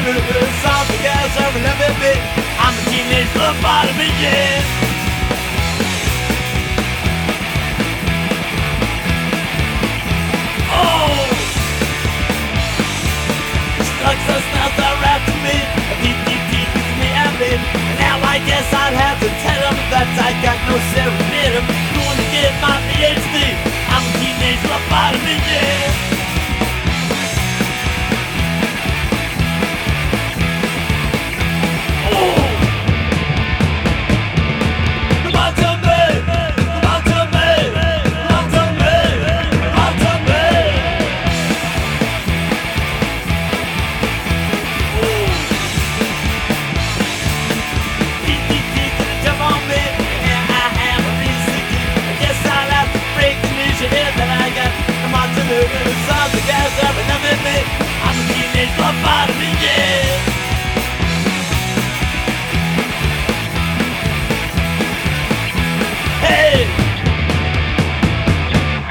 Something else I remember me. I'm a teenage footballer begin. Oh! Stuck so smells are after me. Deep, deep, deep into me and me. Now I guess I'd have to tell them that I got no serotonin.